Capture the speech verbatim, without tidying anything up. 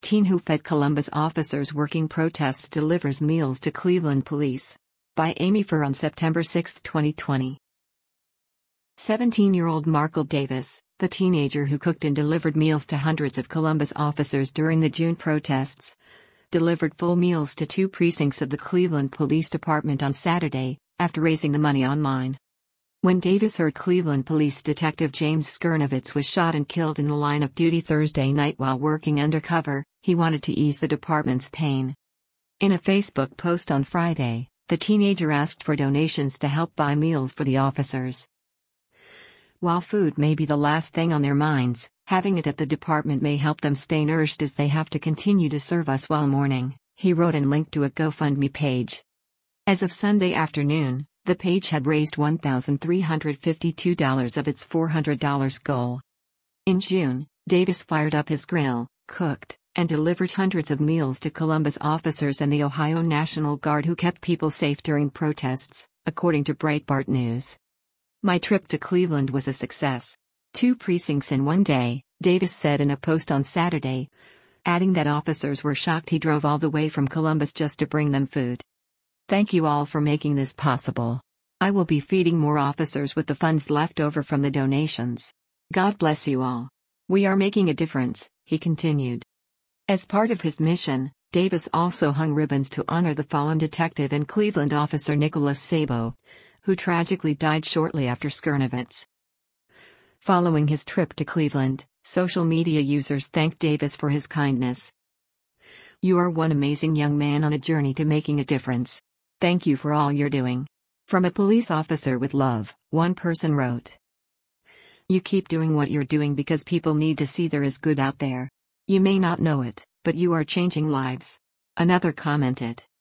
Teen who fed Columbus officers working protests delivers meals to Cleveland police. By Amy Furr on September sixth, twenty twenty. seventeen-year-old Markel Davis, the teenager who cooked and delivered meals to hundreds of Columbus officers during the June protests, delivered full meals to two precincts of the Cleveland Police Department on Saturday, after raising the money online. When Davis heard Cleveland Police Detective James Skirnovitz was shot and killed in the line of duty Thursday night while working undercover, he wanted to ease the department's pain. In a Facebook post on Friday, the teenager asked for donations to help buy meals for the officers. While food may be the last thing on their minds, having it at the department may help them stay nourished as they have to continue to serve us while mourning, he wrote and linked to a GoFundMe page. As of Sunday afternoon, the page had raised one thousand three hundred fifty-two dollars of its four hundred dollar goal. In June, Davis fired up his grill, cooked, and delivered hundreds of meals to Columbus officers and the Ohio National Guard who kept people safe during protests, according to Breitbart News. "My trip to Cleveland was a success. Two precincts in one day," Davis said in a post on Saturday, adding that officers were shocked he drove all the way from Columbus just to bring them food. "Thank you all for making this possible. I will be feeding more officers with the funds left over from the donations. God bless you all. We are making a difference," he continued. As part of his mission, Davis also hung ribbons to honor the fallen detective and Cleveland officer Nicholas Sabo, who tragically died shortly after Skirnovitz. Following his trip to Cleveland, social media users thanked Davis for his kindness. "You are one amazing young man on a journey to making a difference. Thank you for all you're doing. From a police officer with love," one person wrote. "You keep doing what you're doing because people need to see there is good out there. You may not know it, but you are changing lives," another commented.